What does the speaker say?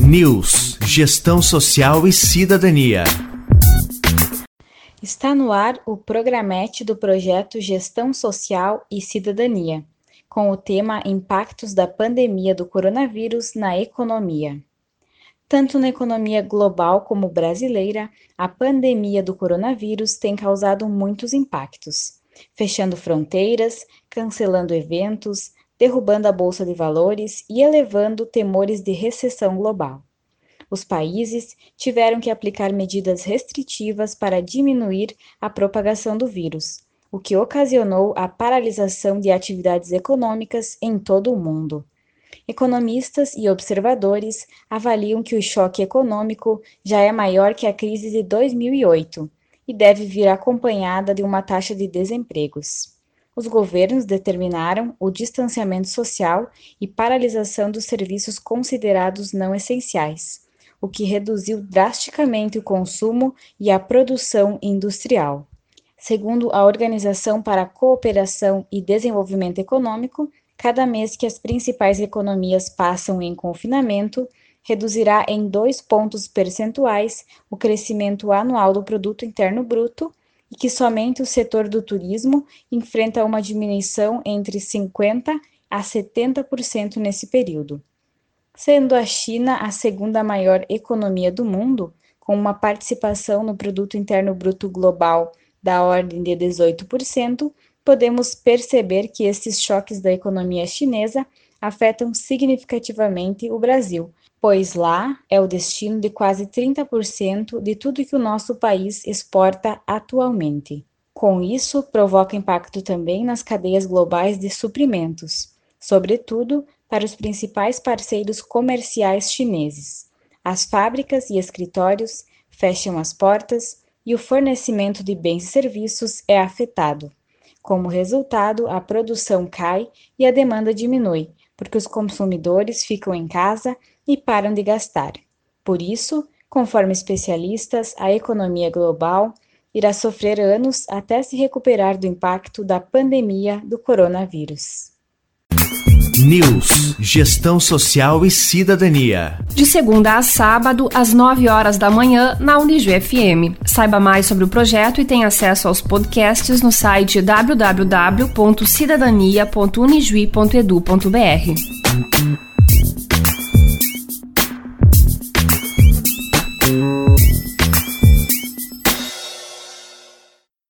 News, Gestão Social e Cidadania. Está no ar o programete do projeto Gestão Social e Cidadania, com o tema Impactos da Pandemia do Coronavírus na Economia. Tanto na economia global como brasileira, a pandemia do coronavírus tem causado muitos impactos, fechando fronteiras, cancelando eventos, derrubando a bolsa de valores e elevando temores de recessão global. Os países tiveram que aplicar medidas restritivas para diminuir a propagação do vírus, o que ocasionou a paralisação de atividades econômicas em todo o mundo. Economistas e observadores avaliam que o choque econômico já é maior que a crise de 2008 e deve vir acompanhada de uma taxa de desempregos. Os governos determinaram o distanciamento social e paralisação dos serviços considerados não essenciais, o que reduziu drasticamente o consumo e a produção industrial. Segundo a Organização para a Cooperação e Desenvolvimento Econômico, cada mês que as principais economias passam em confinamento, reduzirá em 2 pontos percentuais o crescimento anual do Produto Interno Bruto e que somente o setor do turismo enfrenta uma diminuição entre 50% a 70% nesse período. Sendo a China a segunda maior economia do mundo, com uma participação no Produto Interno Bruto Global da ordem de 18%, podemos perceber que esses choques da economia chinesa afetam significativamente o Brasil, pois lá é o destino de quase 30% de tudo que o nosso país exporta atualmente. Com isso, provoca impacto também nas cadeias globais de suprimentos, sobretudo para os principais parceiros comerciais chineses. As fábricas e escritórios fecham as portas e o fornecimento de bens e serviços é afetado. Como resultado, a produção cai e a demanda diminui, porque os consumidores ficam em casa e param de gastar. Por isso, conforme especialistas, a economia global irá sofrer anos até se recuperar do impacto da pandemia do coronavírus. News, Gestão Social e Cidadania. De segunda a sábado, às 9 horas da manhã, na Unijuí FM. Saiba mais sobre o projeto e tenha acesso aos podcasts no site www.cidadania.unijuí.edu.br.